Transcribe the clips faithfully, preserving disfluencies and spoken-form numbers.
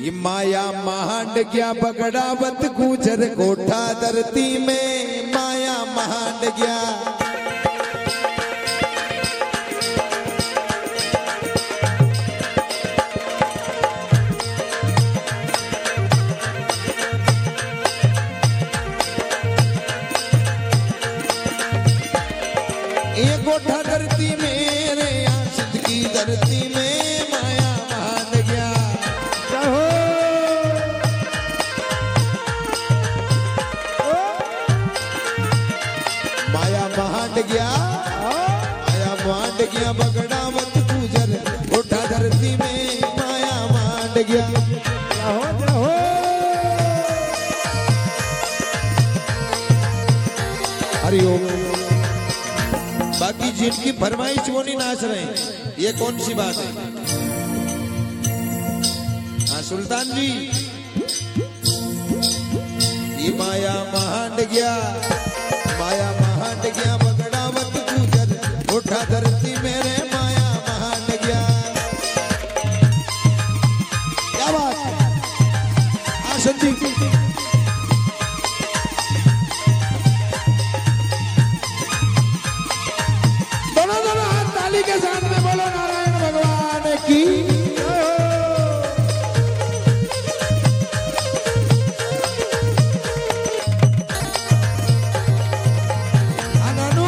ये माया महांड गया बगड़ावत गुजर कोठा धरती में माया महांड गया। ये कोठा धरती में रे आशिक की धरती में माया महांड गया। माया महांड गया माया महांड गया बगड़ावत गुजर कोठा धरती में माया महांड गया। हरिओम। बाकी जिनकी फरमाइश वो नहीं नाच रहे हैं, ये कौन सी बात है? हाँ सुल्तान जी, ये माया महांड गया माया महांड गया बगड़ावत गुजर उठा धरती मेरे माया महांड गया। क्या बात है आसन जी? के साथ में बोलो नारायण भगवान की। अनानु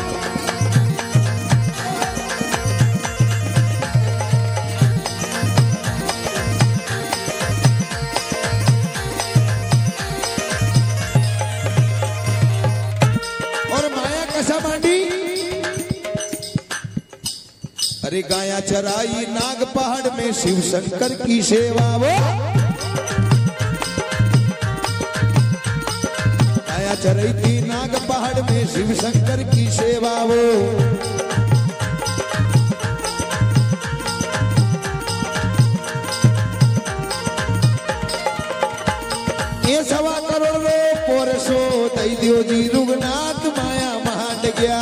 और माया कसा मांडी? अरे गाया चराई नाग पहाड़ में शिव शंकर की सेवा वो। गाया चराई थी नाग पहाड़ में शिव शंकर की सेवा वो। ये सवा करोड़ रो पोरसो दई दियो जी रुगनाथ माया महांड गया।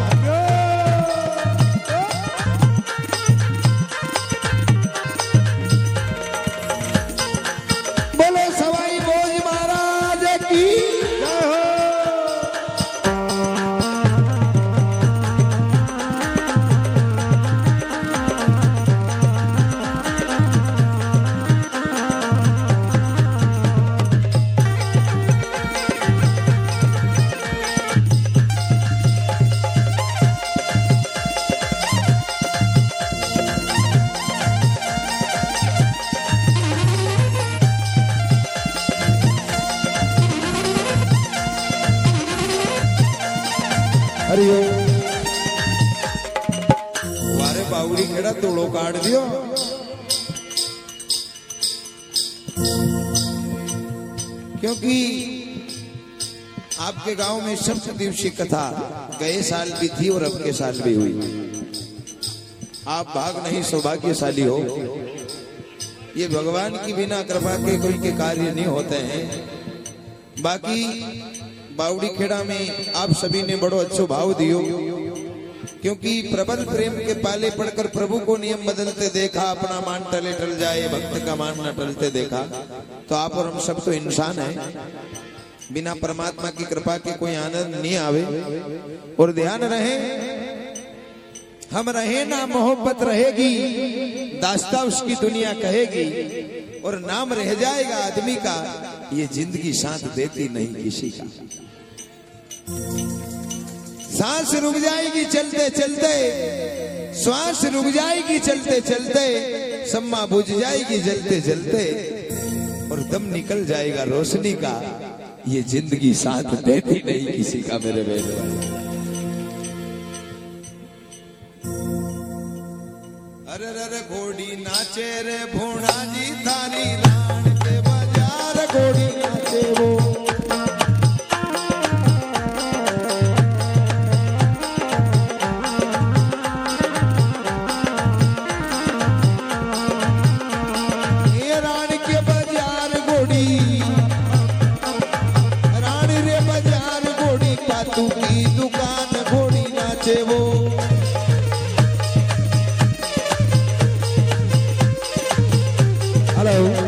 वारे बावड़ी खेड़ा तोड़ो काट दियो। क्योंकि आपके गांव में सप्त दिवसीय कथा गए साल भी थी और अब के साल भी हुई। आप भाग नहीं सौभाग्यशाली हो। ये भगवान की बिना कृपा के कोई के कार्य नहीं होते हैं। बाकी बावड़ी खेड़ा में आप सभी ने बड़ो अच्छो भाव दियो, क्योंकि प्रबल प्रेम के पाले पड़कर प्रभु को नियम बदलते देखा। अपना मान टले टल जाए भक्त का मान न टलते देखा। तो आप और हम सब तो इंसान हैं, बिना परमात्मा की कृपा के कोई आनंद नहीं आवे। और ध्यान रहे, हम रहे ना मोहब्बत रहेगी, दास्ता उसकी दुनिया कहेगी। और नाम रह जाएगा आदमी का, ये जिंदगी साथ देती नहीं किसी का। सांस रुक जाएगी चलते चलते, श्वास रुक जाएगी चलते चलते, सम्मा बुझ जाएगी जलते जलते, और दम निकल जाएगा रोशनी का। ये जिंदगी साथ देती नहीं किसी का मेरे बेटे। अरे अरे घोड़ी नाचे रे भोणा जी थारी रान के बाजार, घोड़ी नाचे वो। Hello.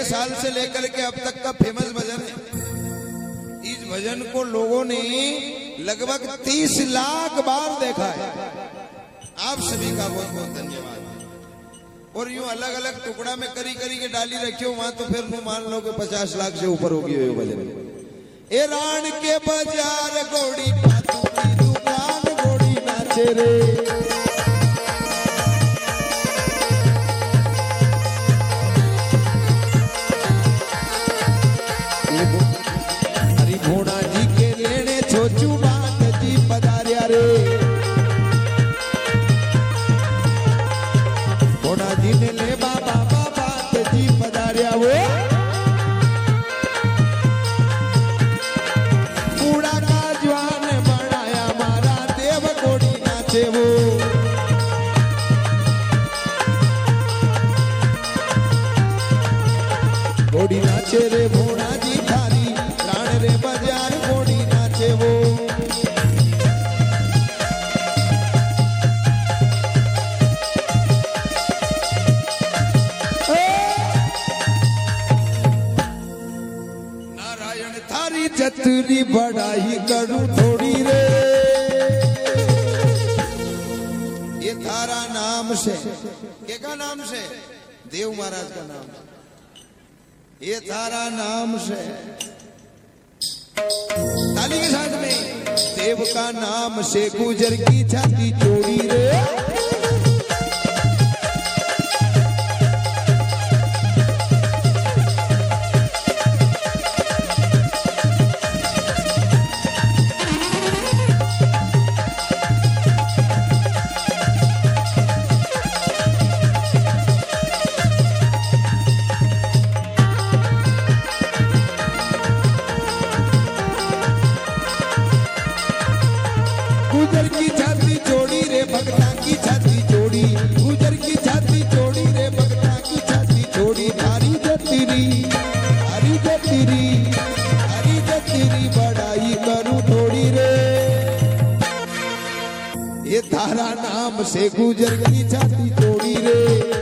छह साल से लेकर के अब तक का फेमस भजन है। इस भजन को लोगों ने लगभग तीस लाख बार देखा है। आप सभी का बहुत बहुत धन्यवाद। और यूं अलग अलग टुकड़ा में करी करी के डाली रखी हो वहां तो फिर नु मान लो कि पचास लाख से ऊपर होगी ये भजन। ए राण के बाजार घोड़ी पातू की दुकान घोड़ी नाचे रे। भोना जी के लेने छोचू बात जी पधारिया रे। भोना जी ने ले बाबा बात जी पधारिया वो। बूढ़ा का जवान बनाया मारा देव घोड़ी नाचे वो। घोड़ी नाचे रे भोना जी थारी रे बाजार घोड़ी नाचे वो। नारायण थारी चतुरी बड़ाई करूं थोड़ी रे। ये थारा नाम से के का नाम से देव महाराज का नाम। ये थारा नाम से ताली के साथ में देव का नाम से गुजर की छाती चोरी रे। गुजर की छाती चोड़ी रे भगता की छाती चोड़ी। गुजर की छाती चोड़ी रे भगता की छाती चोड़ी। थारी जतीरी थारी जतीरी थारी जतीरी बड़ाई करूं थोड़ी रे। ये थारा नाम से गुजर की छाती चोड़ी रे।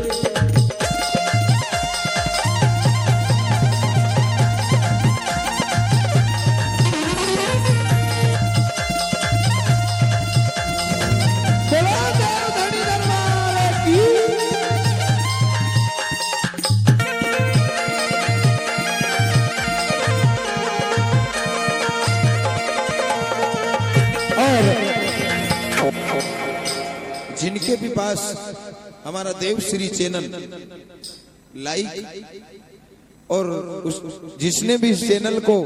जिनके भी पास हमारा देव श्री चैनल लाइक और उस जिसने भी इस चैनल को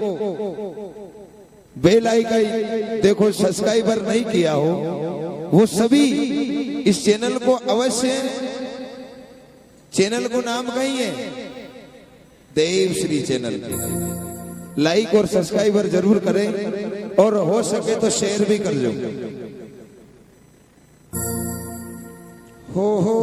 बेल आइकन देखो सब्सक्राइबर नहीं किया हो वो सभी इस चैनल को अवश्य, चैनल को नाम कहिए देव श्री चैनल, लाइक और सब्सक्राइबर जरूर करें और हो सके तो शेयर भी कर दो। हो हो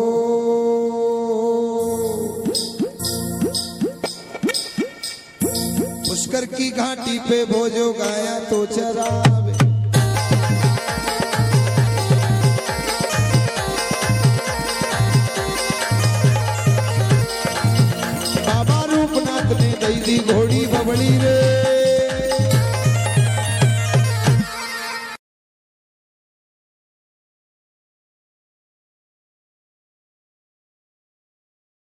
पुष्कर की घाटी पे भोजो गाया तो चरा।